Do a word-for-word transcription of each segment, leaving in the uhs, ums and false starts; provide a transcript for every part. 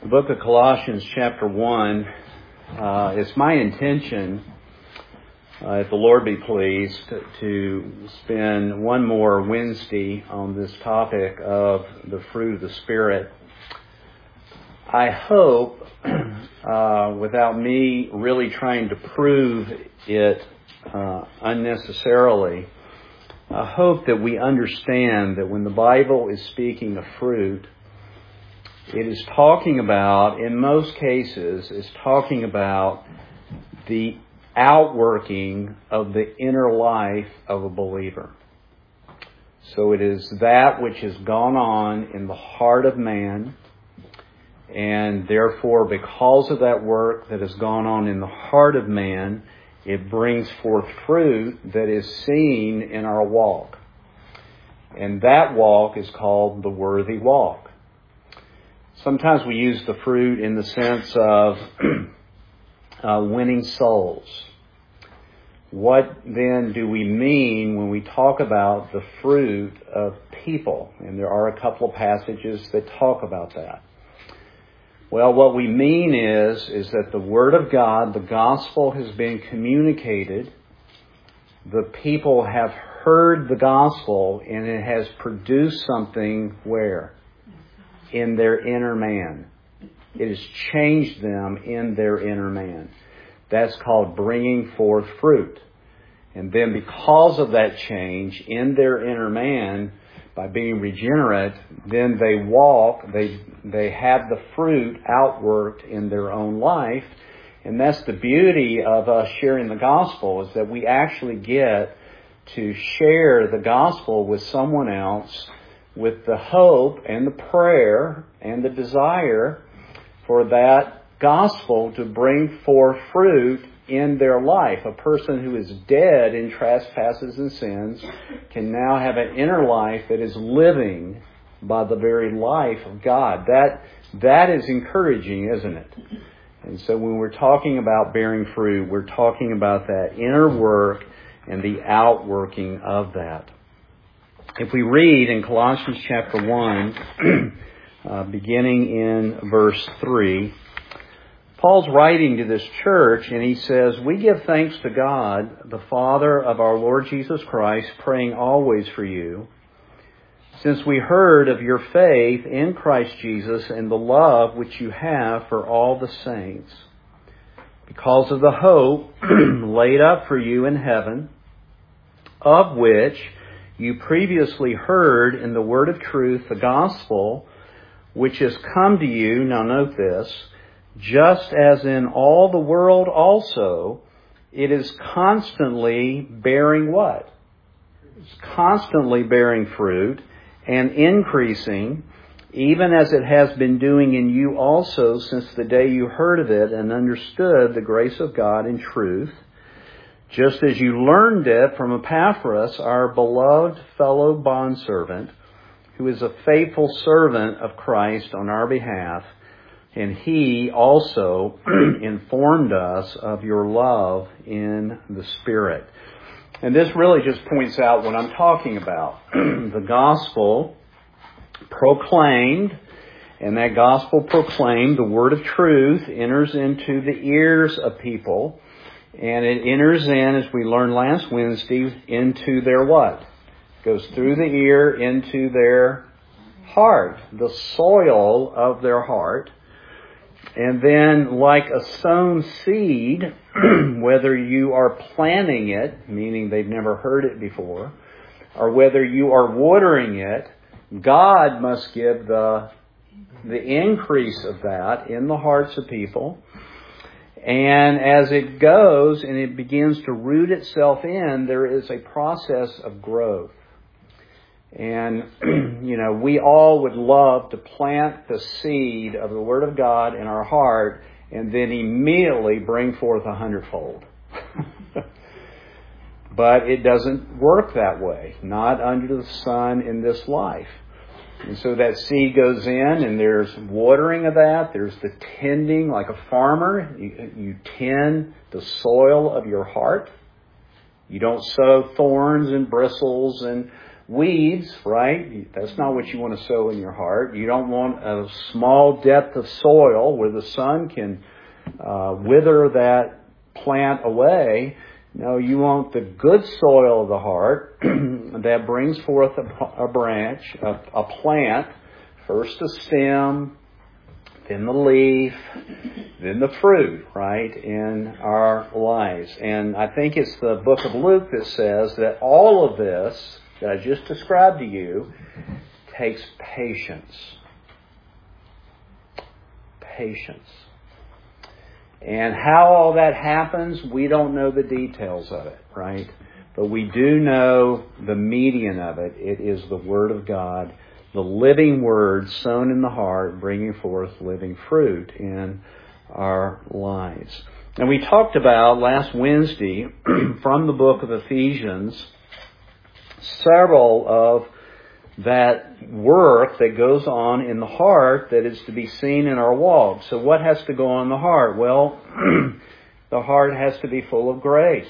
book of Colossians chapter one, uh, it's my intention, uh, if the Lord be pleased, to, to spend one more Wednesday on this topic of the fruit of the Spirit. I hope, uh, without me really trying to prove it uh, unnecessarily, I hope that we understand that when the Bible is speaking of fruit, it is talking about, in most cases, is talking about the outworking of the inner life of a believer. So it is that which has gone on in the heart of man, and therefore, because of that work that has gone on in the heart of man, it brings forth fruit that is seen in our walk. And that walk is called the worthy walk. Sometimes we use the fruit in the sense of uh, winning souls. What then do we mean when we talk about the fruit of people? And there are a couple of passages that talk about that. Well, what we mean is, is that the Word of God, the gospel has been communicated. The people have heard the gospel, and it has produced something where? In their inner man. It has changed them in their inner man. That's called bringing forth fruit. And then because of that change in their inner man, by being regenerate, then they walk, they they have the fruit outworked in their own life. And that's the beauty of us sharing the gospel, is that we actually get to share the gospel with someone else with the hope and the prayer and the desire for that gospel to bring forth fruit in their life. A person who is dead in trespasses and sins can now have an inner life that is living by the very life of God. That that is encouraging, isn't it? And so when we're talking about bearing fruit, we're talking about that inner work and the outworking of that. If we read in Colossians chapter one, uh, beginning in verse three, Paul's writing to this church, and he says, "We give thanks to God, the Father of our Lord Jesus Christ, praying always for you, since we heard of your faith in Christ Jesus and the love which you have for all the saints, because of the hope laid up for you in heaven, of which you previously heard in the word of truth, the gospel, which has come to you," now note this, "just as in all the world also, it is constantly bearing" what? It's constantly bearing fruit and increasing, even as it has been doing in you also since the day you heard of it and understood the grace of God in truth, just as you learned it from Epaphras, our beloved fellow bondservant, who is a faithful servant of Christ on our behalf, and he also informed us of your love in the Spirit. And this really just points out what I'm talking about. The gospel proclaimed, and that gospel proclaimed, the word of truth, enters into the ears of people. And it enters in, as we learned last Wednesday, into their what? Goes through the ear into their heart, the soil of their heart. And then, like a sown seed, whether you are planting it, meaning they've never heard it before, or whether you are watering it, God must give the, the increase of that in the hearts of people. And as it goes and it begins to root itself in, there is a process of growth. And, you know, we all would love to plant the seed of the Word of God in our heart and then immediately bring forth a hundredfold. But it doesn't work that way, not under the sun in this life. And so that seed goes in, and there's watering of that. There's the tending, like a farmer. You, you tend the soil of your heart. You don't sow thorns and bristles and weeds, right? That's not what you want to sow in your heart. You don't want a small depth of soil where the sun can uh, wither that plant away. No, you want the good soil of the heart that brings forth a, a branch, a, a plant, first the stem, then the leaf, then the fruit, right, in our lives. And I think it's the book of Luke that says that all of this that I just described to you takes patience. Patience. And how all that happens, we don't know the details of it, right? But we do know the median of it. It is the Word of God, the living Word sown in the heart, bringing forth living fruit in our lives. And we talked about last Wednesday from the book of Ephesians several of that work that goes on in the heart that is to be seen in our walk. So what has to go on in the heart? Well, the heart has to be full of grace.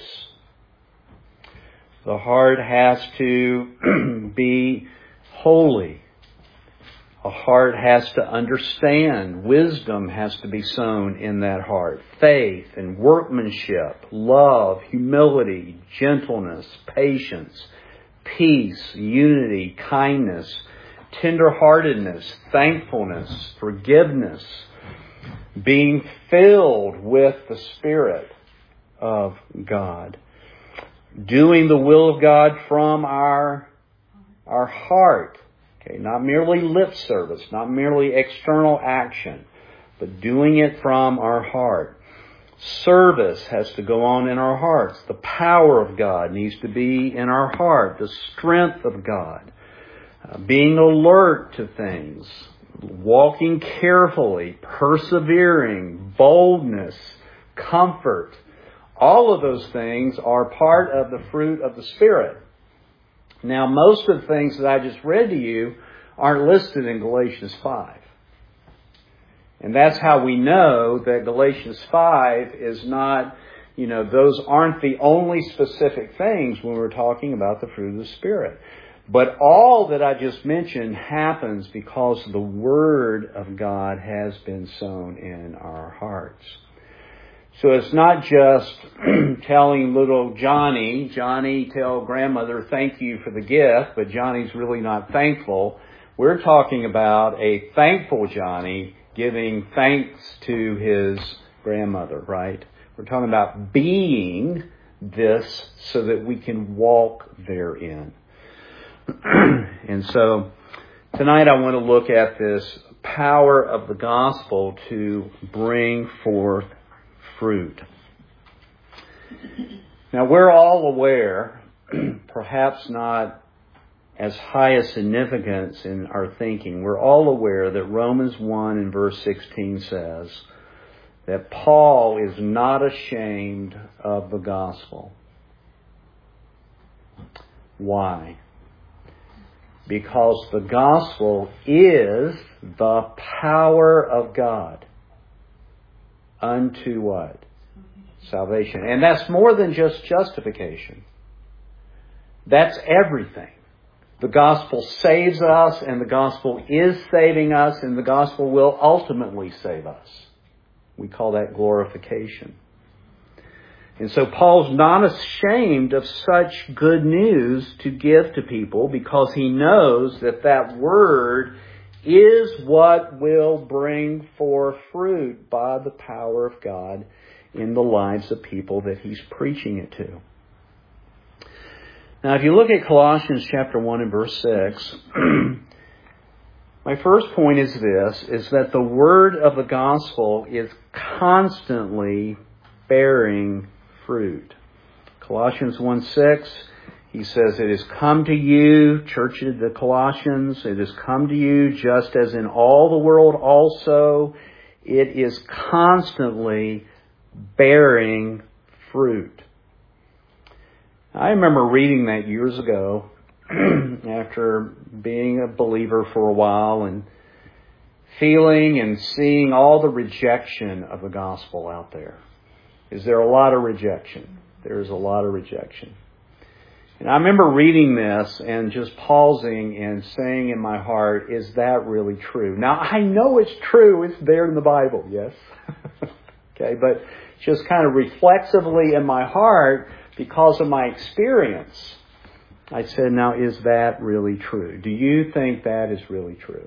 The heart has to be holy. A heart has to understand. Wisdom has to be sown in that heart. Faith and workmanship, love, humility, gentleness, patience, peace, unity, kindness, tenderheartedness, thankfulness, forgiveness, being filled with the Spirit of God, doing the will of God from our, our heart. Okay, not merely lip service, not merely external action, but doing it from our heart. Service has to go on in our hearts. The power of God needs to be in our heart. The strength of God. Uh, being alert to things. Walking carefully. Persevering. Boldness. Comfort. All of those things are part of the fruit of the Spirit. Now, most of the things that I just read to you aren't listed in Galatians five. And that's how we know that Galatians five is not, you know, those aren't the only specific things when we're talking about the fruit of the Spirit. But all that I just mentioned happens because the Word of God has been sown in our hearts. So it's not just telling little Johnny, Johnny, tell grandmother thank you for the gift, but Johnny's really not thankful. We're talking about a thankful Johnny giving thanks to his grandmother, right? We're talking about being this so that we can walk therein. And so tonight I want to look at this power of the gospel to bring forth fruit. Now we're all aware, perhaps not as high a significance in our thinking, we're all aware that Romans one and verse sixteen says that Paul is not ashamed of the gospel. Why? Because the gospel is the power of God unto what? Salvation. And that's more than just justification. That's everything. The gospel saves us, and the gospel is saving us, and the gospel will ultimately save us. We call that glorification. And so Paul's not ashamed of such good news to give to people because he knows that that word is what will bring forth fruit by the power of God in the lives of people that he's preaching it to. Now, if you look at Colossians chapter one and verse six, my first point is this, is that the word of the gospel is constantly bearing fruit. Colossians one six, he says, it has come to you, church of the Colossians, it has come to you just as in all the world also. It is constantly bearing fruit. I remember reading that years ago after being a believer for a while and feeling and seeing all the rejection of the gospel out there. Is there a lot of rejection? There is a lot of rejection. And I remember reading this and just pausing and saying in my heart, is that really true? Now, I know it's true. It's there in the Bible, yes. Okay, but just kind of reflexively in my heart, because of my experience, I said, now, is that really true? Do you think that is really true?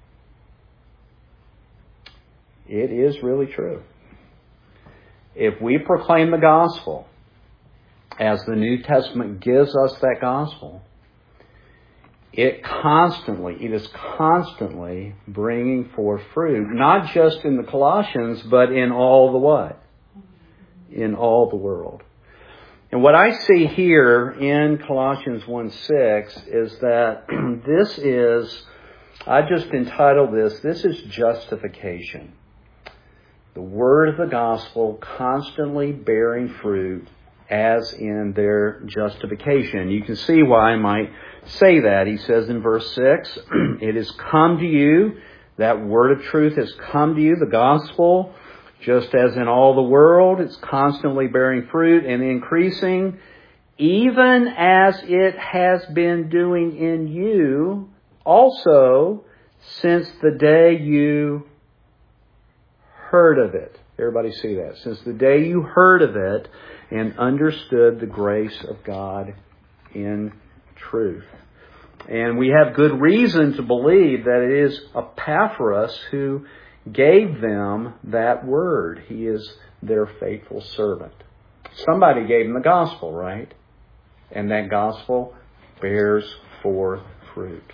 It is really true. If we proclaim the gospel, as the New Testament gives us that gospel, it constantly, it is constantly bringing forth fruit, not just in the Colossians, but in all the what? In all the world. And what I see here in Colossians one six is that this is, I just entitled this, this is justification. The word of the gospel constantly bearing fruit as in their justification. You can see why I might say that. He says in verse six, it has come to you, that word of truth has come to you, the gospel, just as in all the world, it's constantly bearing fruit and increasing, even as it has been doing in you also since the day you heard of it. Everybody see that? Since the day you heard of it and understood the grace of God in truth. And we have good reason to believe that it is Epaphras who gave them that word. He is their faithful servant. Somebody gave them the gospel, right? And that gospel bears forth fruit.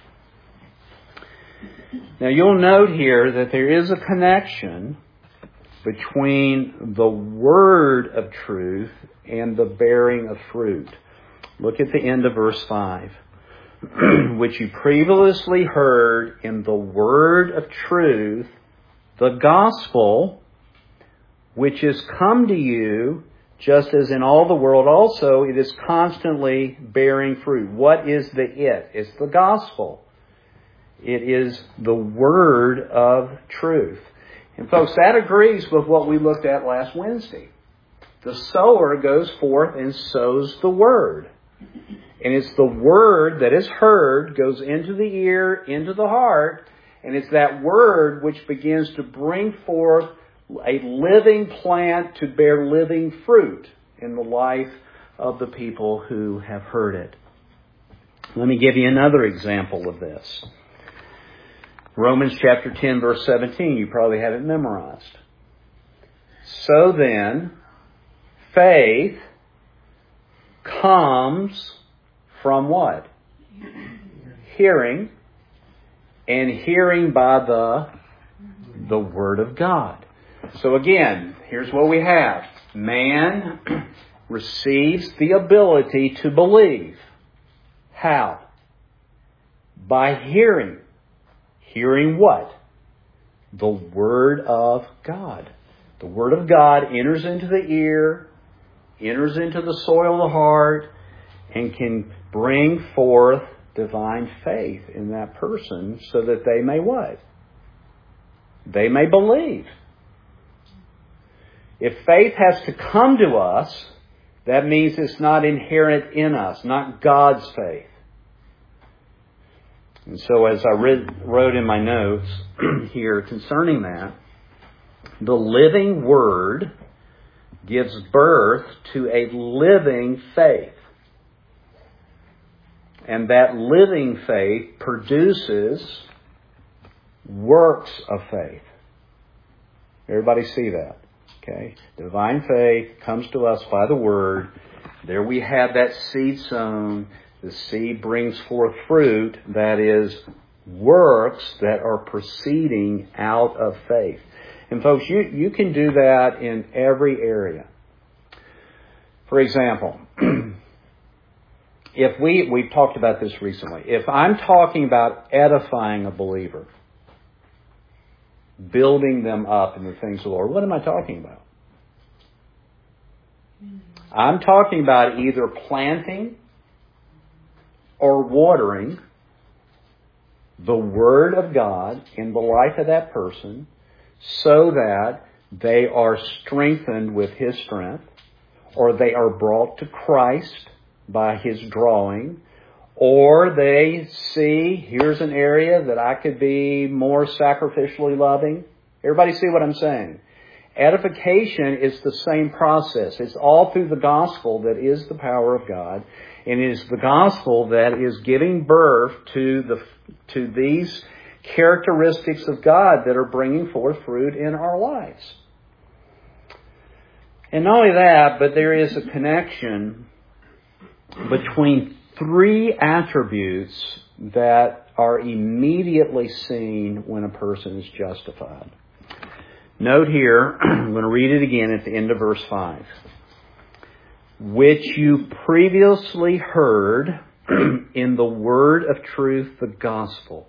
Now you'll note here that there is a connection between the word of truth and the bearing of fruit. Look at the end of verse five. Which you previously heard in the word of truth, the gospel, which is come to you, just as in all the world also, it is constantly bearing fruit. What is the it? It's the gospel. It is the word of truth. And folks, that agrees with what we looked at last Wednesday. The sower goes forth and sows the word. And it's the word that is heard, goes into the ear, into the heart, and it's that word which begins to bring forth a living plant to bear living fruit in the life of the people who have heard it. Let me give you another example of this. Romans chapter ten, verse seventeen. You probably have it memorized. So then, faith comes from what? Hearing. And hearing by the, the Word of God. So again, here's what we have. Man receives the ability to believe. How? By hearing. Hearing what? The Word of God. The Word of God enters into the ear, enters into the soil of the heart, and can bring forth divine faith in that person so that they may what? They may believe. If faith has to come to us, that means it's not inherent in us, not God's faith. And so as I read, wrote in my notes here concerning that, the living Word gives birth to a living faith. And that living faith produces works of faith. Everybody see that? Okay. Divine faith comes to us by the Word. There we have that seed sown. The seed brings forth fruit, that is, works that are proceeding out of faith. And folks, you, you can do that in every area. For example, if we, we've talked about this recently, if I'm talking about edifying a believer, building them up in the things of the Lord, what am I talking about? I'm talking about either planting or watering the Word of God in the life of that person so that they are strengthened with His strength, or they are brought to Christ by His drawing, or they see, here's an area that I could be more sacrificially loving. Everybody see what I'm saying? Edification is the same process. It's all through the gospel that is the power of God. And it is the gospel that is giving birth to the to these characteristics of God that are bringing forth fruit in our lives. And not only that, but there is a connection between three attributes that are immediately seen when a person is justified. Note here, I'm going to read it again at the end of verse five. Which you previously heard in the word of truth, the gospel.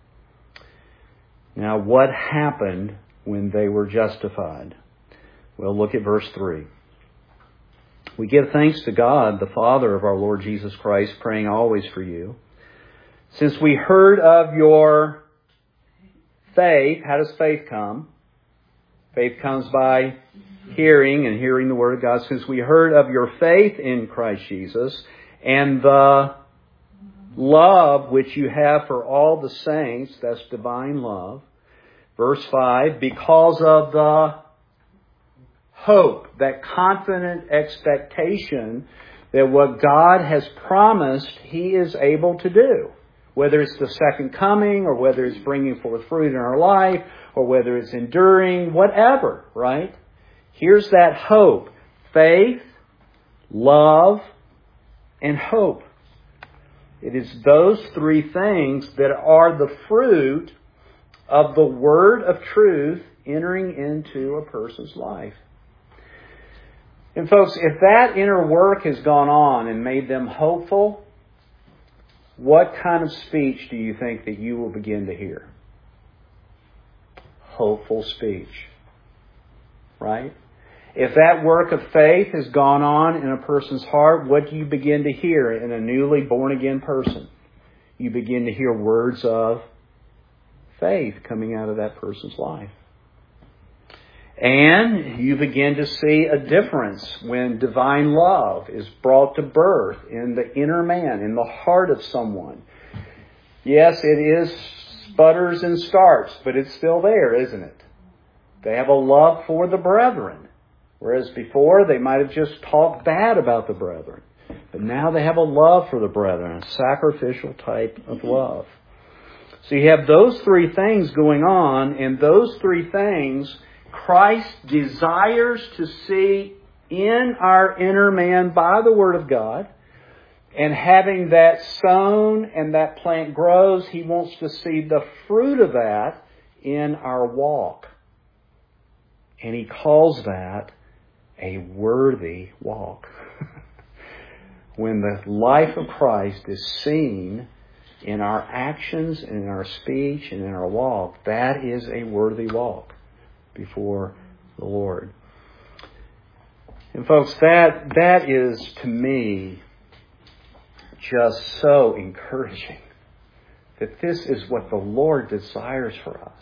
Now, what happened when they were justified? Well, look at verse three. We give thanks to God, the Father of our Lord Jesus Christ, praying always for you. Since we heard of your faith, how does faith come? Faith comes by hearing, and hearing the Word of God. Since we heard of your faith in Christ Jesus and the love which you have for all the saints, that's divine love. Verse five, because of the hope, that confident expectation that what God has promised, He is able to do. Whether it's the second coming, or whether it's bringing forth fruit in our life, or whether it's enduring, whatever, right? Here's that hope. Faith, love, and hope. It is those three things that are the fruit of the word of truth entering into a person's life. And folks, if that inner work has gone on and made them hopeful, what kind of speech do you think that you will begin to hear? Hopeful speech. Right? If that work of faith has gone on in a person's heart, what do you begin to hear in a newly born again person? You begin to hear words of faith coming out of that person's life. And you begin to see a difference when divine love is brought to birth in the inner man, in the heart of someone. Yes, it is sputters and starts, but it's still there, isn't it? They have a love for the brethren. Whereas before, they might have just talked bad about the brethren. But now they have a love for the brethren, a sacrificial type of love. So you have those three things going on, and those three things Christ desires to see in our inner man by the Word of God. And having that sown and that plant grows, He wants to see the fruit of that in our walk. And He calls that a worthy walk. When the life of Christ is seen in our actions, and in our speech, and in our walk, that is a worthy walk before the Lord. And folks, that that is, to me, just so encouraging. That this is what the Lord desires for us.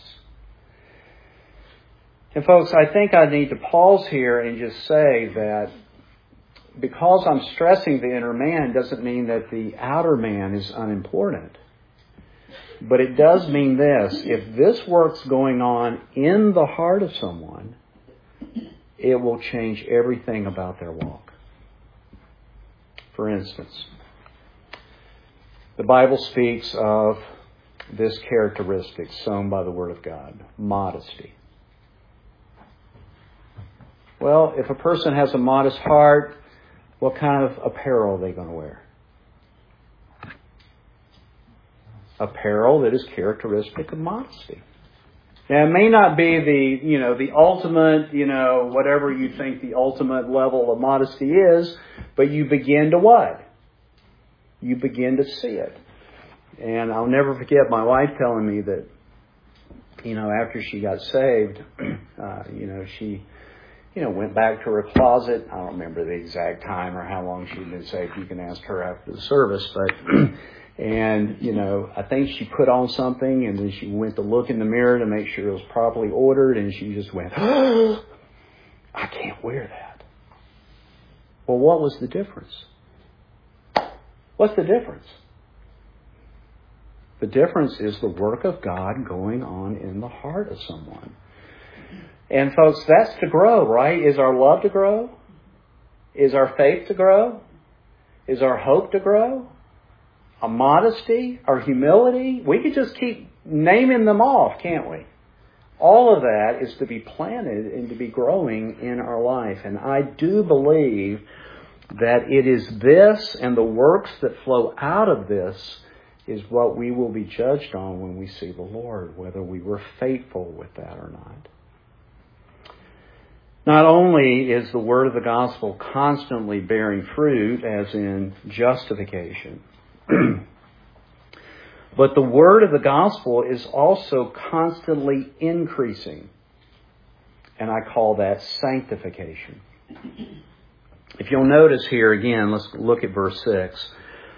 And folks, I think I need to pause here and just say that because I'm stressing the inner man doesn't mean that the outer man is unimportant. But it does mean this: if this work's going on in the heart of someone, it will change everything about their walk. For instance, the Bible speaks of this characteristic sown by the Word of God: modesty. Well, if a person has a modest heart, what kind of apparel are they going to wear? Apparel that is characteristic of modesty. Now, it may not be the, you know, the ultimate, you know, whatever you think the ultimate level of modesty is, but you begin to what? You begin to see it. And I'll never forget my wife telling me that, you know, after she got saved, uh, you know, she, you know, went back to her closet. I don't remember the exact time or how long she'd been saved. You can ask her after the service, but... And, you know, I think she put on something, and then she went to look in the mirror to make sure it was properly ordered, and she just went, oh, I can't wear that. Well, what was the difference? What's the difference? The difference is the work of God going on in the heart of someone. And folks, that's to grow, right? Is our love to grow? Is our faith to grow? Is our hope to grow? Our modesty? Our humility? We could just keep naming them off, can't we? All of that is to be planted and to be growing in our life. And I do believe that it is this and the works that flow out of this is what we will be judged on when we see the Lord, whether we were faithful with that or not. Not only is the word of the gospel constantly bearing fruit, as in justification, but the word of the gospel is also constantly increasing. And I call that sanctification. If you'll notice here again, let's look at verse six.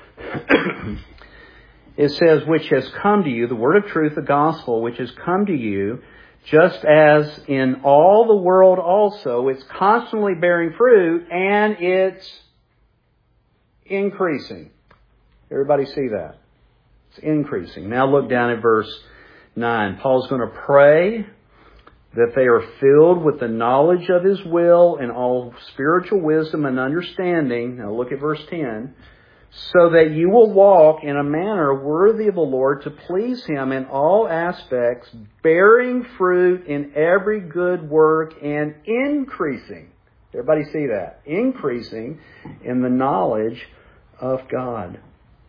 It says, which has come to you, the word of truth, the gospel, which has come to you, just as in all the world also, it's constantly bearing fruit and it's increasing. Everybody see that? It's increasing. Now look down at verse nine. Paul's going to pray that they are filled with the knowledge of His will and all spiritual wisdom and understanding. Now look at verse ten. So that you will walk in a manner worthy of the Lord to please Him in all aspects, bearing fruit in every good work and increasing. Everybody see that? Increasing in the knowledge of God.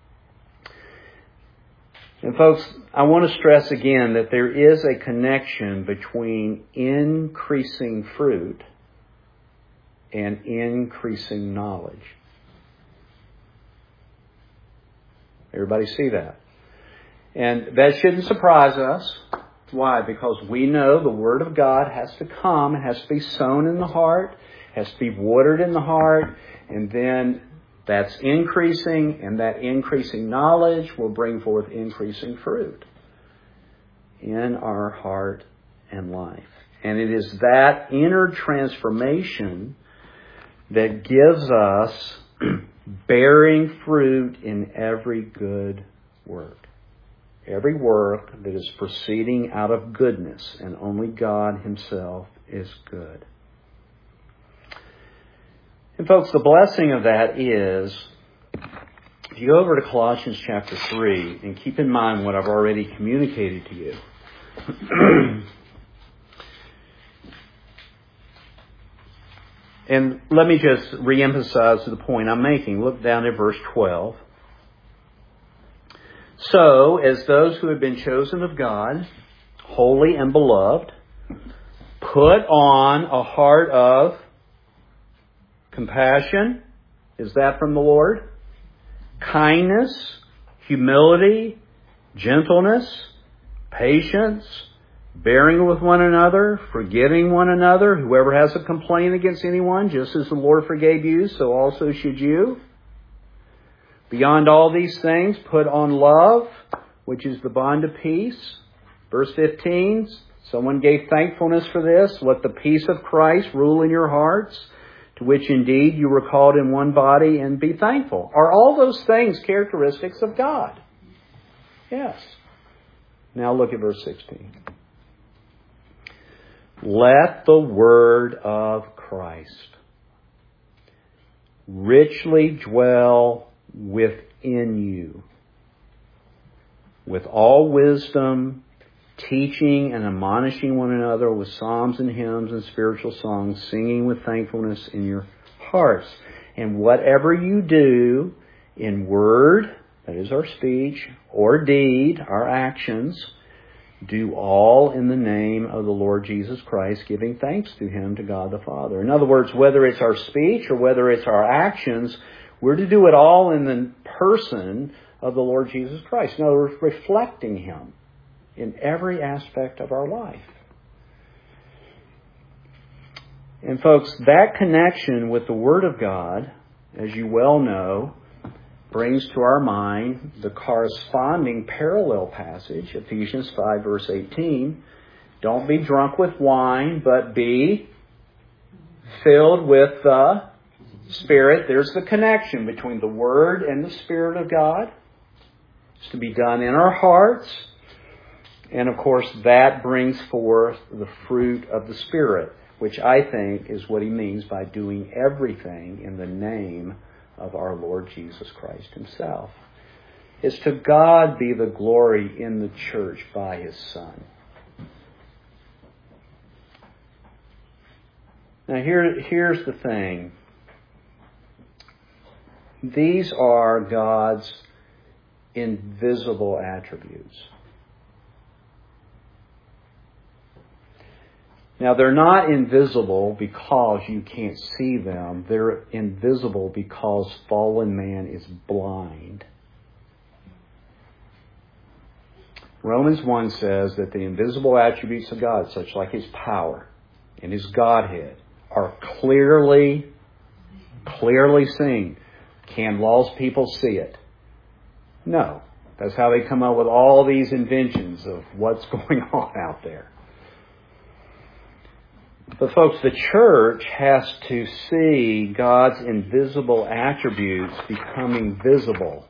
And folks, I want to stress again that there is a connection between increasing fruit and increasing knowledge. Everybody see that? And that shouldn't surprise us. Why? Because we know the Word of God has to come, it has to be sown in the heart, has to be watered in the heart, and then that's increasing, and that increasing knowledge will bring forth increasing fruit in our heart and life. And it is that inner transformation that gives us bearing fruit in every good work. Every work that is proceeding out of goodness, and only God Himself is good. And folks, the blessing of that is, if you go over to Colossians chapter three, and keep in mind what I've already communicated to you. And let me just reemphasize the point I'm making. Look down at verse twelve. So, as those who have been chosen of God, holy and beloved, put on a heart of compassion. Is that from the Lord? Kindness, humility, gentleness, patience, bearing with one another, forgiving one another. Whoever has a complaint against anyone, just as the Lord forgave you, so also should you. Beyond all these things, put on love, which is the bond of peace. Verse fifteen, someone gave thankfulness for this. Let the peace of Christ rule in your hearts, to which indeed you were called in one body, and be thankful. Are all those things characteristics of God? Yes. Now look at verse sixteen. Let the word of Christ richly dwell within you, with all wisdom, teaching and admonishing one another with psalms and hymns and spiritual songs, singing with thankfulness in your hearts. And whatever you do in word, that is our speech, or deed, our actions, do all in the name of the Lord Jesus Christ, giving thanks to Him, to God the Father. In other words, whether it's our speech or whether it's our actions, we're to do it all in the person of the Lord Jesus Christ. In other words, reflecting Him in every aspect of our life. And folks, that connection with the Word of God, as you well know, brings to our mind the corresponding parallel passage, Ephesians five, verse eighteen. Don't be drunk with wine, but be filled with the Spirit, there's the connection between the Word and the Spirit of God. It's to be done in our hearts. And of course, that brings forth the fruit of the Spirit, which I think is what he means by doing everything in the name of our Lord Jesus Christ himself. It's to God be the glory in the church by his Son. Now here, here's the thing. These are God's invisible attributes. Now, they're not invisible because you can't see them. They're invisible because fallen man is blind. Romans one says that the invisible attributes of God, such like his power and his Godhead, are clearly, clearly seen. Can lost people see it? No. That's how they come up with all these inventions of what's going on out there. But folks, the church has to see God's invisible attributes becoming visible.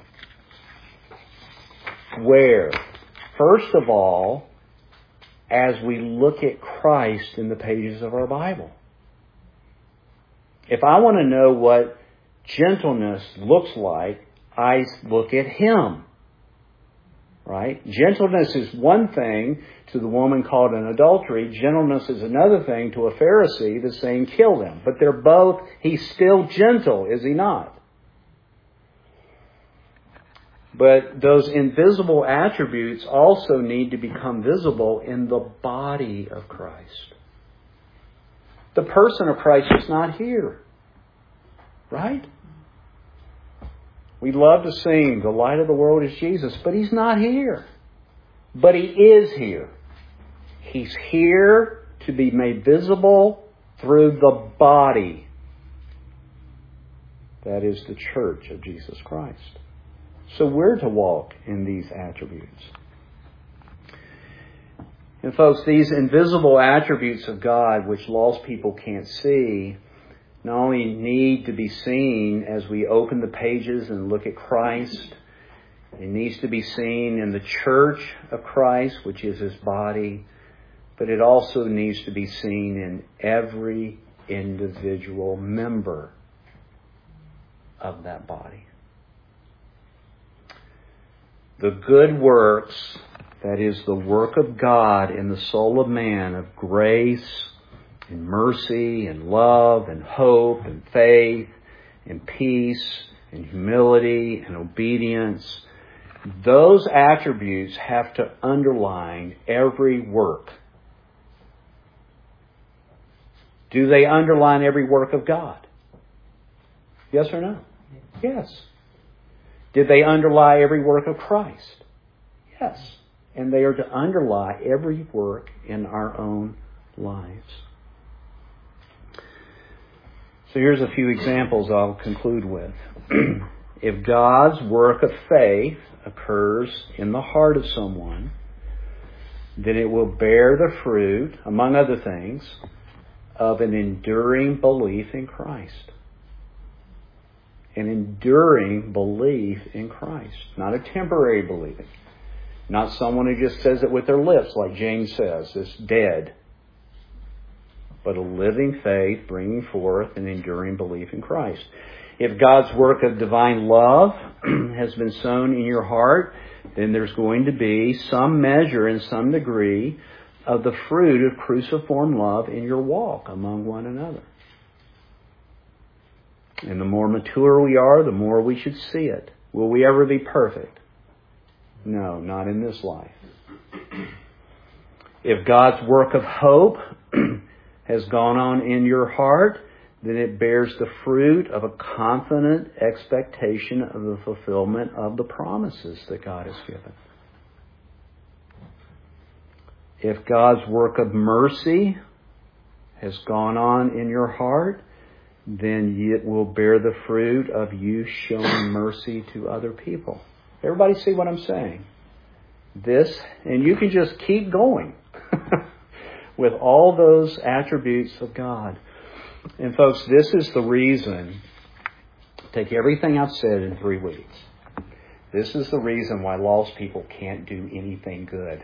Where? First of all, as we look at Christ in the pages of our Bible. If I want to know what gentleness looks like, I look at him. Right? Gentleness is one thing to the woman caught in adultery. Gentleness is another thing to a Pharisee that's saying kill them. But they're both, he's still gentle, is he not? But those invisible attributes also need to become visible in the body of Christ. The person of Christ is not here. Right? We love to sing, the light of the world is Jesus, but he's not here. But he is here. He's here to be made visible through the body. That is the church of Jesus Christ. So we're to walk in these attributes. And folks, these invisible attributes of God, which lost people can't see, not only need to be seen as we open the pages and look at Christ, it needs to be seen in the church of Christ, which is his body, but it also needs to be seen in every individual member of that body. The good works, that is the work of God in the soul of man, of grace, and mercy, and love, and hope, and faith, and peace, and humility, and obedience. Those attributes have to underline every work. Do they underline every work of God? Yes or no? Yes. Did they underlie every work of Christ? Yes. And they are to underlie every work in our own lives. So here's a few examples I'll conclude with. If God's work of faith occurs in the heart of someone, then it will bear the fruit, among other things, of an enduring belief in Christ. An enduring belief in Christ. Not a temporary believing. Not someone who just says it with their lips, like James says, it's dead. But a living faith bringing forth an enduring belief in Christ. If God's work of divine love has been sown in your heart, then there's going to be some measure and some degree of the fruit of cruciform love in your walk among one another. And the more mature we are, the more we should see it. Will we ever be perfect? No, not in this life. If God's work of hope has gone on in your heart, then it bears the fruit of a confident expectation of the fulfillment of the promises that God has given. If God's work of mercy has gone on in your heart, then it will bear the fruit of you showing mercy to other people. Everybody see what I'm saying? This, and you can just keep going with all those attributes of God. And folks, this is the reason, take everything I've said in three weeks. This is the reason why lost people can't do anything good.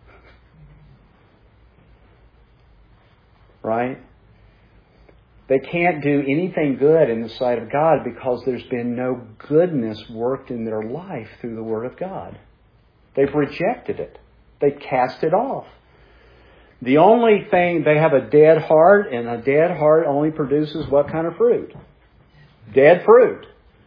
Right? They can't do anything good in the sight of God because there's been no goodness worked in their life through the Word of God. They've rejected it. They cast it off. The only thing, they have a dead heart, and a dead heart only produces what kind of fruit? Dead fruit.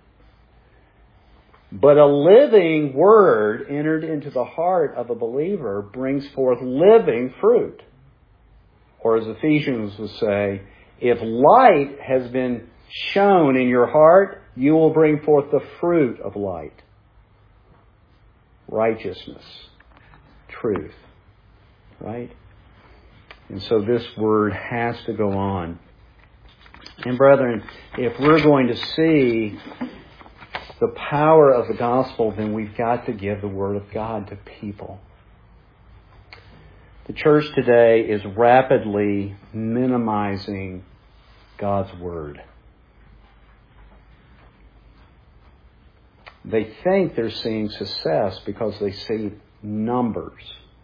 But a living Word entered into the heart of a believer brings forth living fruit. Or as Ephesians would say, if light has been shown in your heart, you will bring forth the fruit of light. Righteousness. Truth. Right? And so this word has to go on. And brethren, if we're going to see the power of the gospel, then we've got to give the Word of God to people. The church today is rapidly minimizing God's Word. They think they're seeing success because they see numbers.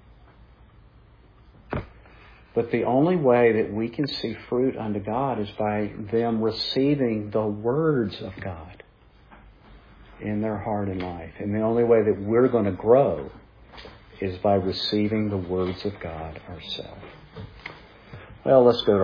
But the only way that we can see fruit unto God is by them receiving the words of God in their heart and life. And the only way that we're going to grow is by receiving the words of God ourselves. Well, let's go to